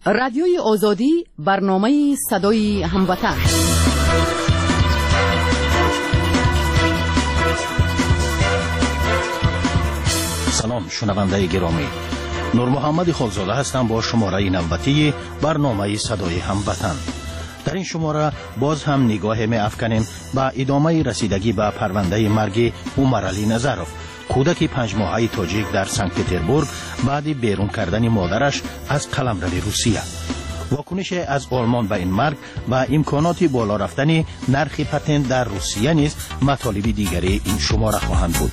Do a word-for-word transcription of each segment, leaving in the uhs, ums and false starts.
رادیوی آزادی، برنامه صدای هموطن. سلام شنونده گرامی، نور محمد خالزاده هستم با شماره نوبتی برنامه صدای هموطن. در این شماره باز هم نگاه می افکنیم به ادامه رسیدگی به پرونده مرگ عمر علی نظرов، کودک پنج ماهه تاجیک در سنت پترزبورگ بعد بیرون کردن مادرش از قلمرو روسیه. واکنش از آلمان به این مرگ و امکانات بالا رفتن نرخ پتنت در روسیه نیز مطالب دیگری این شماره خواهند بود.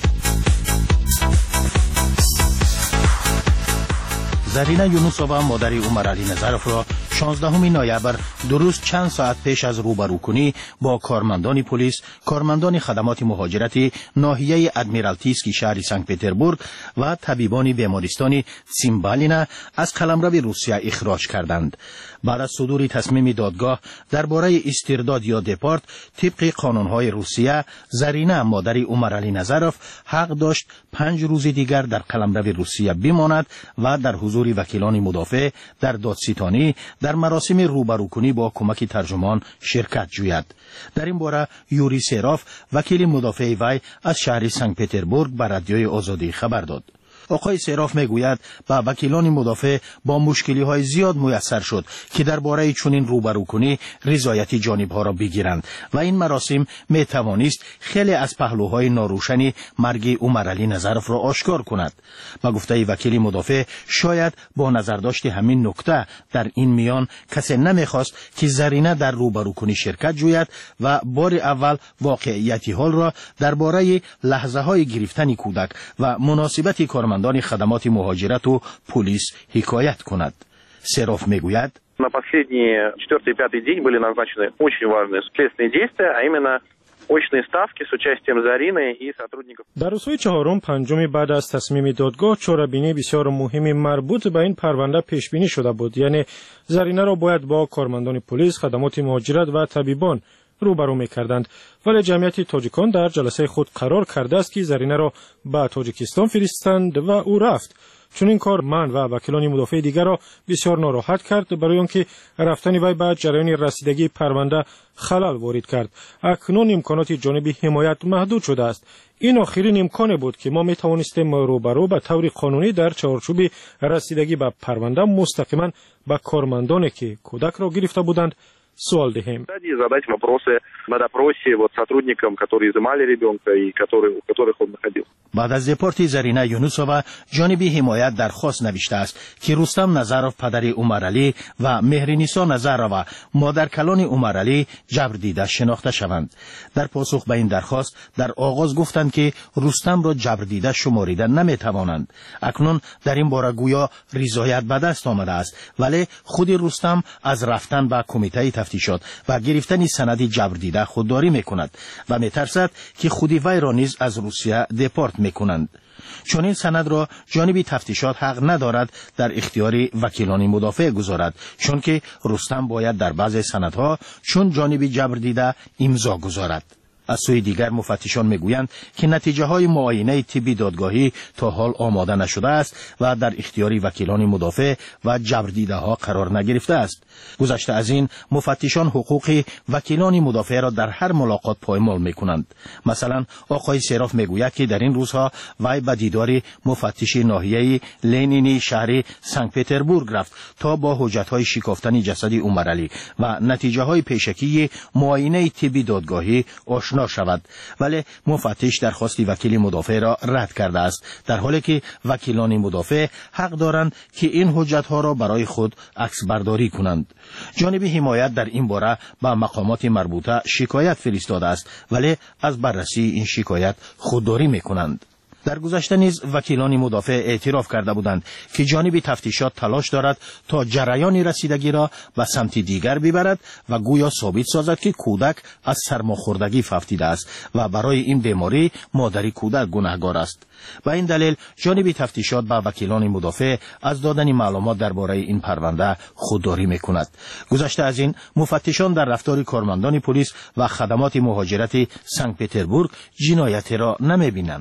زرینه یونوسووا مادر عمر علی نظرов را شانزدهم نوامبر درست چند ساعت پیش از روبروکنی با کارمندان پلیس، کارمندان خدمات مهاجرتی ناحیه ادمیرالتیسکی شهر سنت پترزبورگ و طبیبان بیمارستان سیمبالینا از قلمرو روسیه اخراج کردند. بعد از صدور تصمیم دادگاه درباره استرداد یا دپارت طبق قانونهای روسیه، زرینه مادر عمر علی نظرov حق داشت پنج روز دیگر در قلمرو روسیه بماند و در حضور وکیلان مدافع در دادستانی در مراسم روبروکنی با کمک ترجمان شرکت جوید. در این باره یوری سراف، وکیل مدافع وی از شهر سنت پترزبورگ به رادیوی آزادی خبر داد. آقای سراف میگوید با وکیلان مدافع با مشکلی های زیاد میسر شد که درباره چنین روبروکنی رضایت جانب ها را بگیرند و این مراسم می توانست خیلی از پهلوهای ناروشن مرگ عمر علی نظرov را آشکار کند. با گفته وکیل مدافع شاید با نظرداشت همین نکته در این میان کسی نمیخواست که زرینه در روبروکنی شرکت جوید و بار اول واقعیت حال را درباره لحظه های گرفتن کودک و مناسبت کارمندان خدمات مهاجرت و پلیس حکایت کند. سراف میگوید: На последний четвертый и пятый день были назначены очень важные следственные действия, а именно очные ставки с участием Зарины и сотрудников. در روزهای چهارم پنجم بعد از تصمیم دادگاه چهاربینی بسیار مهمی مربوط به این پرونده پیش بینی شده بود. یعنی زرینه را باید با کارمندان پلیس، خدمات مهاجرت و طبیبان روبرو می‌کردند، ولی جمعیت تاجیکان در جلسه خود قرار کرده است که زرینه را به تاجیکستان فرستند و او رفت. چون این کار من و وکیلان مدافع دیگر را بسیار ناراحت کرد، برای آنکه رفتن وی به جریان رسیدگی پرونده خلل وارد کرد. اکنون امکانات جانب حمایت محدود شده است. این آخرین امکان بود که ما می توانستیم روبرو به طور قانونی در چارچوب رسیدگی به پرونده مستقیما به کارمندانی که کودک را گرفته بودند سوال دهیم. Задать вопросы на допросе вот сотрудникам, которые изымали ребенка и которые у которых он находился. بعد از دپارت زرینه یونوسووا جانب حمایت درخواست نوشته است که رستم نظرov پدر عمر علی و مهرنیسا نظرova مادر کلان عمر علی جبر دیده شناخته شوند. در پاسخ به این درخواست در آغاز گفتند که رستم را جبر دیده شماریده نمی توانند. اکنون در این باره گویا رضایت به دست آمده است، ولی خود رستم از رفتن به کمیته تفتیشات و گرفتن سند جبر دیده خودداری میکند و میترسد که خودی وی را نیز از روسیه دپارت میکنند. چون این سند را جانب تفتیشات حق ندارد در اختیار وکیلان مدافع گذارد، چون که رستم باید در بعض سندها چون جانب جبر دیده امضا گذارد. از سوی دیگر مفتشان میگویند که نتیجه های معاینه طبی دادگاهی تا حال آماده نشده است و در اختیار وکیلان مدافع و جبر دیده ها قرار نگرفته است. گذشته از این مفتشان حقوق وکیلان مدافع را در هر ملاقات پایمال میکنند. مثلا آقای سراف میگوید که در این روزها وی به دیدار مفتش ناحیه لنینی شهر سنت پترزبورگ رفت تا با حجت های شکافتن جسد عمر علی و نتیجه های پیشکی معاینه طبی دادگاهی آشنا شود، ولی مفتش درخواست وکیل مدافع را رد کرده است، در حالی که وکیلان مدافع حق دارند که این حجت ها را برای خود عکس برداری کنند. جانب حمایت در این باره به مقامات مربوطه شکایت فرستاده است، ولی از بررسی این شکایت خودداری میکنند. در گذشته نیز وکیلان مدافع اعتراف کرده بودند که جانب تفتیشات تلاش دارد تا جریان رسیدگی را به سمت دیگر ببرد و گویا ثابت سازد که کودک از سرماخوردگی فوتیده است و برای این بیماری مادر کودک گناهکار است. به این دلیل جانب تفتیشات با وکیلان مدافع از دادن معلومات درباره این پرونده خودداری میکند. گذشته از این مفتشان در رفتار کارمندان پلیس و خدمات مهاجرت سنت پترزبورگ جنایتی را نمیبینند.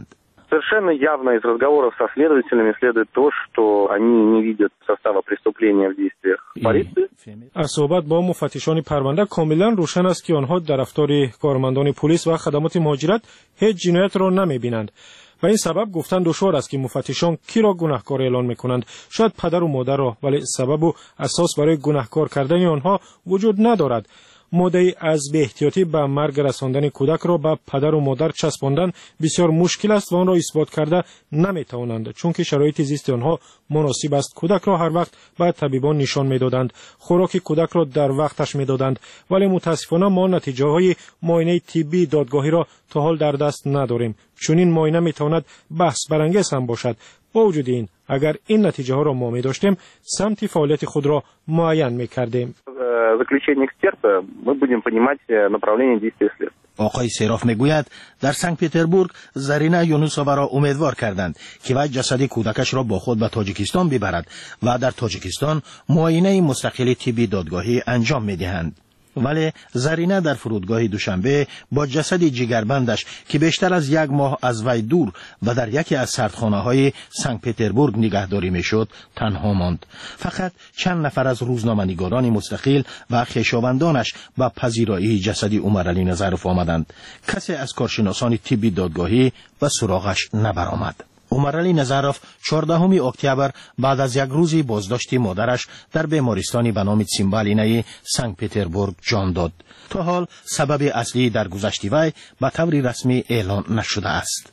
Совершенно явно из разговоров со следователями следует то, что они не видят состава преступления в действиях полиции. از صحبت با مفتشان پرونده کاملا روشن است که آنها در رفتار کارمندان پلیس و خدمات مهاجرت هیچ جنایت را نمی‌بینند. و این سبب گفتن دشوار است که مفتشان کی را گناهکار اعلان می‌کنند. شاید پدر و مادر را، ولی سبب و اساس برای گناهکار کردن آنها وجود ندارد. مدعی از بی احتیاطی به مرگ رساندن کودک را به پدر و مادر چسباندن بسیار مشکل است و آن را اثبات کرده نمی‌توانند، چون که شرایط زیست آنها مناسب است. کودک را هر وقت به طبیبان نشان می‌دادند، خوراک کودک را در وقتش می‌دادند، ولی متاسفانه ما نتیجه‌های معاینه طبی دادگاهی را تا حال در دست نداریم. چون این معاینه می‌تواند بحث برانگیز هم باشد. با وجود این، اگر این نتیجه ها را ما می داشتیم، سمت فعالیت خود را معین می کردیم. Заключение эксперта мы будем понимать направление действия следствия. آقای سیراف میگوید در سنت پتربورگ زرینه یونوسووا را امیدوار کردند که وی جسد کودکش را با خود به تاجیکستان ببرد و در تاجیکستان معاینه مستقل طبی دادگاهی انجام میدهند. ولی زرینه در فرودگاه دوشنبه با جسد جگربندش که بیشتر از یک ماه از وی دور و در یکی از سردخانه‌های سنت پتربورگ نگهداری میشد تنها ماند. فقط چند نفر از روزنامه‌نگاران مستقل و خویشاوندانش به پذیرایی جسد عمرعلی نظرف آمدند. کسی از کارشناسان طبی دادگاهی و سراغش نبرآمد. عمرعلی نظرف چهاردهم اکتبر بعد از یک روزی بازداشتی مادرش در بیمارستانی به نام تسیمبالینه سنت پتربورگ جان داد. تا حال سبب اصلی در گذشت وی به طور رسمی اعلان نشده است.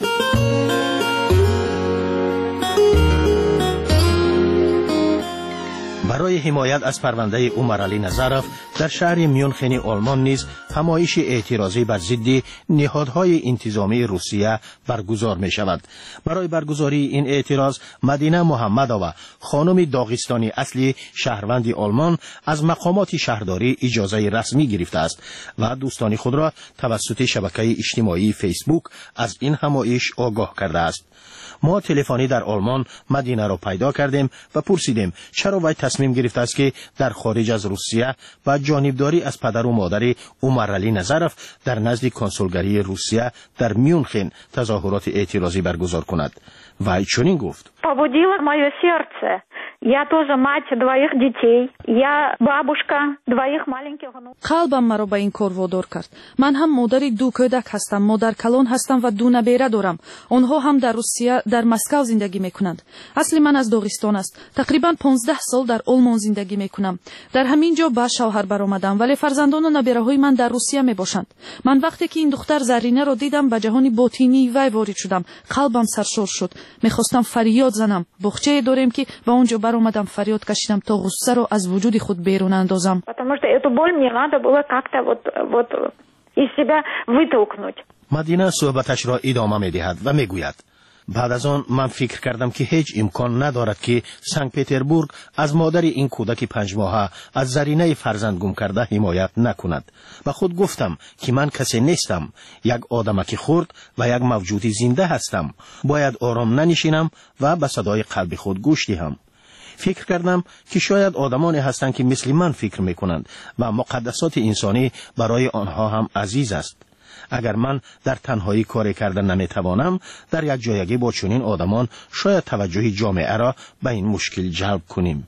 برای حمایت از پرونده عمرعلی نظرف در شهر میونخن آلمان نیز همایش اعتراضی بر ضد نهادهای انتظامی روسیه برگزار می شود. برای برگزاری این اعتراض مدینه محمدова خانم داغستانی اصلی شهروند آلمان از مقامات شهرداری اجازه رسمی گرفته است و دوستان خود را توسط شبکه اجتماعی فیسبوک از این همایش آگاه کرده است. ما تلفنی در آلمان مدینه را پیدا کردیم و پرسیدیم چرا وی تصمیم گرفته است که در خارج از روسیه و جانبداری از پدر و مادر عمرعلی نظرف در نزد کنسولگری روسیه در میونخن تظاهرات اعتراضی برگزار کند. وی چنین گفت: побудило мое сердце. Я тоже мать двоих детей. Я бабушка двоих маленьких внуков. قلبم مرا به این کار وادار کرد. من هم مادر دو کودک هستم، مادر کلان هستم و دو نبیره دارم. آنها هم در روسیه در مسکو زندگی میکنند. اصل من از داغستان است. تقریبا پانزده سال در آلمان زندگی میکنم. در همین جا با شوهر برآمدم، ولی فرزندان و نبیره های من در روسیه میباشند. من وقتی که این دختر زرینه را دیدم به جهان باطینی وی وارد شدم. قلبم سرشار شد. میخواستم فریاد زنم. بخچه داریم که به اونجا برآمدم، فریاد کشیدم تا غصه رو از وجود خود بیرون اندازم. Потому что эту боль мне надо было как-то вот вот из себя вытолкнуть. مدینه صحبتش را ادامه می‌دهد و میگوید: بعد از آن من فکر کردم که هیچ امکان ندارد که سنت پتربورگ از مادر این کودک پنج ماهه از زرینه فرزند گم کرده حمایت نکند و خود گفتم که من کسی نیستم، یک آدمک خرد و یک موجود زنده هستم. باید آرام ننشینم و به صدای قلب خود گوش دهم. فکر کردم که شاید آدمانی هستند که مثل من فکر میکنند و مقدسات انسانی برای آنها هم عزیز است. اگر من در تنهایی کاری کردن نمیتوانم، در یک جایگی با چنین آدمان شاید توجه جامعه را به این مشکل جلب کنیم.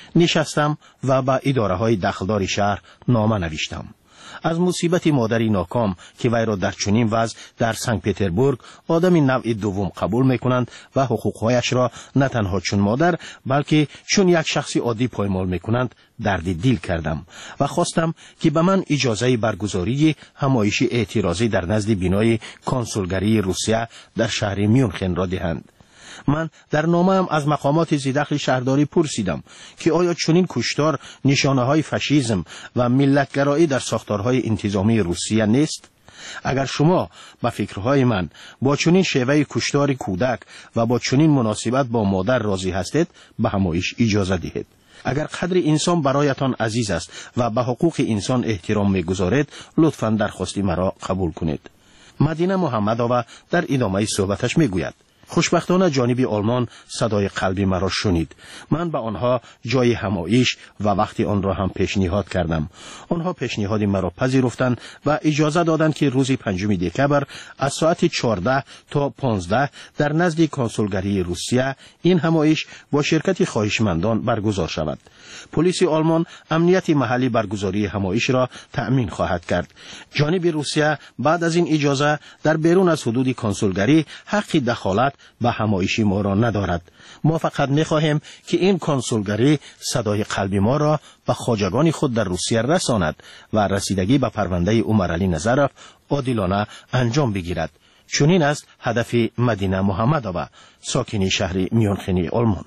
نشستم و به اداره های دخلدار شهر نامه نوشتم. از مصیبت مادری ناکام که وی را در چنین وضع در سنت پتربورگ آدمی نوع دوم قبول میکنند و حقوقهایش را نه تنها چون مادر بلکه چون یک شخصی عادی پایمال میکنند درد دل کردم و خواستم که به من اجازه برگزاری همایش اعتراضی در نزد بینای کنسولگری روسیه در شهر میونخن را دهند. من در نامه‌ام از مقامات زیدخل شهرداری پرسیدم که آیا چنین کشتار نشانه‌های فاشیسم و ملتگرایی در ساختارهای انتظامی روسیه نیست؟ اگر شما با فکرهای من با چنین شیوه کشتار کودک و با چنین مناسبت با مادر راضی هستید، به همایش اجازه دهید. اگر قدر انسان برایتان عزیز است و به حقوق انسان احترام می‌گذارید، لطفاً درخواست مرا قبول کنید. مدینه محمدova در ادامه صحبتش میگوید: خوشبختانه جانب آلمان صدای قلبی مرا شنید. من به آنها جای همایش و وقتی آن را هم پیشنهاد کردم. آنها پیشنهاد مرا پذیرفتند و اجازه دادند که روز پنجم دکبر از ساعت چهارده تا پانزده در نزد کنسولگری روسیه این همایش با شرکت خواهشمندان برگزار شود. پلیس آلمان امنیت محلی برگزاری همایش را تأمین خواهد کرد. جانب روسیه بعد از این اجازه در بیرون از حدود کنسولگری حق دخالت به همایش ما را ندارد. ما فقط می‌خواهیم که این کنسولگری صدای قلبی ما را به خواجگان خود در روسیه رساند و رسیدگی به پرونده عمرعلی نظرف عادلانه انجام بگیرد. چنین است هدف مدینه محمدآباد، ساکن شهر میونخ آلمان.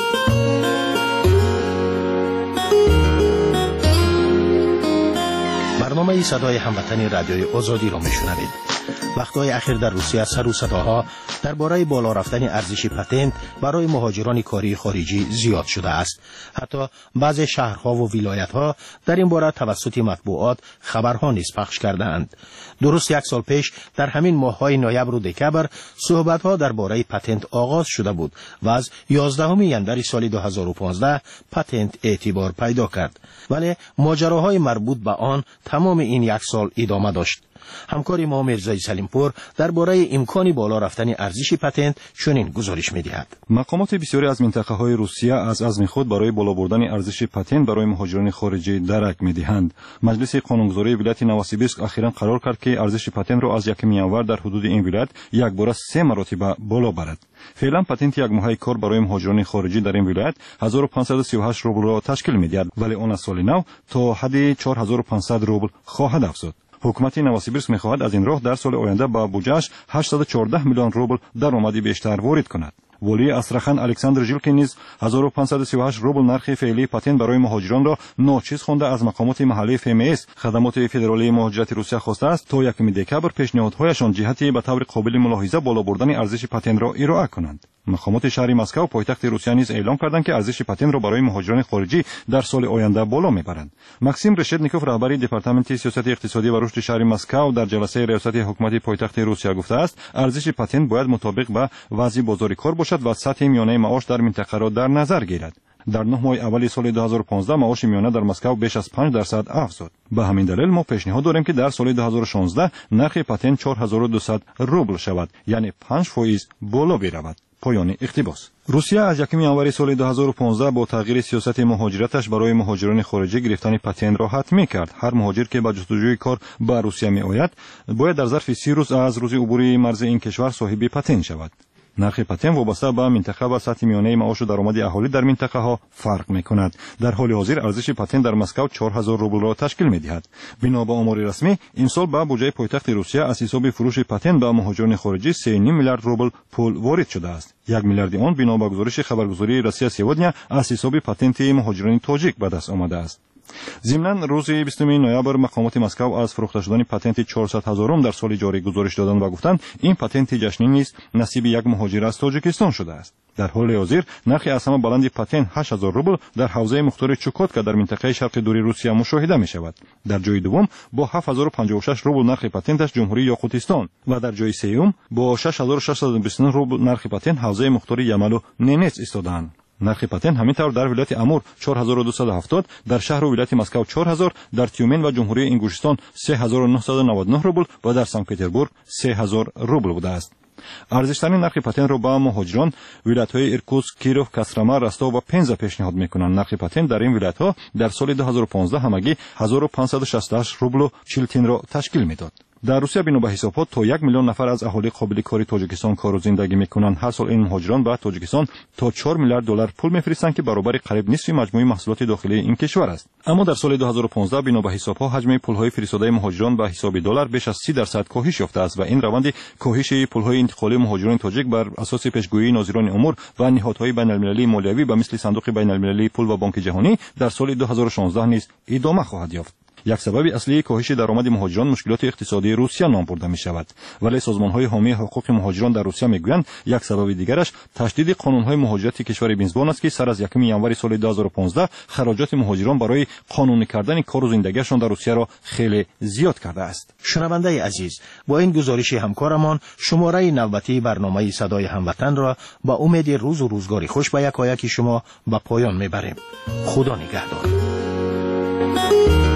برنامه صدای هموطن رادیوی آزادی را میشنوید. وقتهای اخیر در روسیه سر و صداها درباره بالا رفتن ارزش پتنت برای مهاجران کاری خارجی زیاد شده است. حتی بعضی شهرها و ولایت‌ها در این باره توسط مطبوعات خبرها نیز پخش کرده‌اند. درست یک سال پیش در همین ماه‌های نوامبر و دکبر صحبت‌ها درباره پتنت آغاز شده بود و از یازدهم ژانویه سال دو هزار و پانزده پتنت اعتبار پیدا کرد. ولی ماجراهای مربوط به آن تمام این یک سال ادامه داشت. همکار ما میرزای سلیمپور درباره امکان بالا رفتن ارزش پتنت چنین گزارش می‌دهد. مقامات بسیاری از منطقه‌های روسیه از عزم خود برای بالا بردن ارزش پتنت برای مهاجران خارجی درک می‌دهند. مجلس قانونگذاری ولایت نووسیبیرسک اخیراً قرار کرد که ارزش پتنت را از یکم ژانویه در حدود این ولایت یک بار سه مرتبه بالا برد. فعلا پتنت یک ماهه کار برای مهاجران خارجی در این ولایت هزار و پانصد و سی و هشت روبل را تشکیل می‌دهد، ولی آن از سال نو تا حد چهار هزار و پانصد روبل خواهد افزود. حکومت نووسیبیرسک می‌خواهد از این راه در سال آینده با بودجه‌اش هشتصد و چهارده میلیون روبل درآمد بیشتر وارد کند. ولی استراخان الکساندر ژیلکین نیز هزار و پانصد و سی و هشت روبل نرخ فعلی پتنت برای مهاجران را ناچیز خوانده از مقامات محلی اف ام اس خدمات فدرالی مهاجرت روسیه خواسته است تا یکم دکبر پیشنهادهایشان جهتی به طور قابل ملاحظه بالا بردن ارزش پتنت را ارائه کنند. مقامات شهر مسکو پایتخت روسیه نیز اعلام کردند که ارزش پتنت را برای مهاجران خارجی در سال آینده بالا میبرند. ماکسیم رشدنیکوف رهبر دپارتمنت سیاست اقتصادی و رشد شهر مسکو در جلسه ریاست حکومت پایتخت روسیه گفته است ارزش پتنت باید مطابق با وضع بازار کار باشد و سطح میانه معاش در منطقه را در نظر گیرد. در نه ماه اول سال دو هزار و پانزده معاش میانه در مسکو بیش از پنج درصد افزود. به همین دلیل ما پیشنهاد داریم که در سال دو هزار و شانزده نرخ پتنت چهار هزار و دویست روبل شود، یعنی پنج فیصد بالا برود. پایان اقتباس. روسیه از یکم ژانویه سال دو هزار و پانزده با تغییر سیاست مهاجرتش برای مهاجران خارجی گرفتن پتنت را حتمی کرد. هر مهاجر که به جستجوی کار به روسیه می آید باید در ظرف سی روز از روز عبور مرز این کشور صاحب پتنت شود. نرخ پتنت وابسته به منطقه و سطح میانه معاش و درآمد اهالی در منطقه ها فرق می‌کند. در حال حاضر ارزش پتنت در مسکو چهار هزار روبل را تشکیل می‌دهد. بنا به آمار رسمی امسال به بودجه پایتخت روسیه از حساب فروش پتنت به مهاجران خارجی سه و نیم میلیارد روبل پول وارد شده است. یک میلیارد آن بنا به گزارش خبرگزاری روسیه سیودنیا از حساب پتنت مهاجران تاجیک به دست آمده است. ضمناً روز بیستم نوامبر مقامات مسکو از فروخته شدن پتنت چهارصد هزارم در سال جاری گزارش دادند و گفتند این پتنت جشنی نیز نصیب یک مهاجر از تاجیکستان شده است. در حال حاضر نرخ از همه بلند پتنت هشت هزار روبل در حوزه مختار چوکاتکا در منطقه شرق دوری روسیه مشاهده می شود. در جای دوم با هفت هزار و پنجاه و شش روبل نرخ پتنتش جمهوری یاقوتستان و در جای سوم با شش هزار و ششصد و بیست و نه روبل نرخ پتنت حوزه مختار یمل و نینتس ایستادند. نرخ پتنت همینطور در ولایت امور چهار هزار و دویست و هفتاد، در شهر و ولایت مسکو چهار هزار، در تیومن و جمهوری انگوشتان سه هزار و نهصد و نود و نه روبل و در سن پتربورگ سه هزار روبل بوده است. ارزش‌ترین نرخ پتنت را با مهاجران ولایت‌های ایرکوتسک، کیروف، کاسترما، رستاو و پنزا پیشنهاد می‌کنند. نرخ پتنت در این ولایت‌ها در سال دو هزار و پانزده همگی هزار و پانصد و شصت و هشت روبل و چهل تین را تشکیل می‌داد. در روسیه بنا به حسابات تا یک میلیون نفر از اهالی قابل کاری تاجیکستان کار و زندگی میکنند. هر سال این مهاجران به تاجیکستان تا چهار میلیارد دلار پول میفرستند که برابر قریب نصف مجموع محصولات داخلی این کشور است. اما در سال دو هزار و پانزده بنا به حسابها حجم پولهای فرستاده مهاجران به حساب دلار بیش از سی درصد کاهش یافته است و این روند کاهش پولهای انتقالی مهاجران تاجیک بر اساس پیشگویی ناظران امور و نهادهای بین‌المللی مالیوی به مثل صندوق بین‌المللی پول و بانک جهانی در سال دو هزار و شانزده نیز ادامه خواهد یافت. یک سبب اصلی کاهش درآمد مهاجران مشکلات اقتصادی روسیه نام برده می شود، ولی سازمان‌های حامی حقوق مهاجران در روسیه میگویند یک سبب دیگرش تشدید قانون‌های مهاجرت کشور بینزبان است که سر از یکم ژانویه سال دو هزار و پانزده خراجات مهاجران برای قانونی کردن کار و زندگیشان در روسیه را خیلی زیاد کرده است. شنونده عزیز، با این گزارش همکارمان شماره نوبتی برنامه صدای هموطن را با امید روز و روزگاری خوش به یکایک شما به پایان میبریم. خدا نگهدار.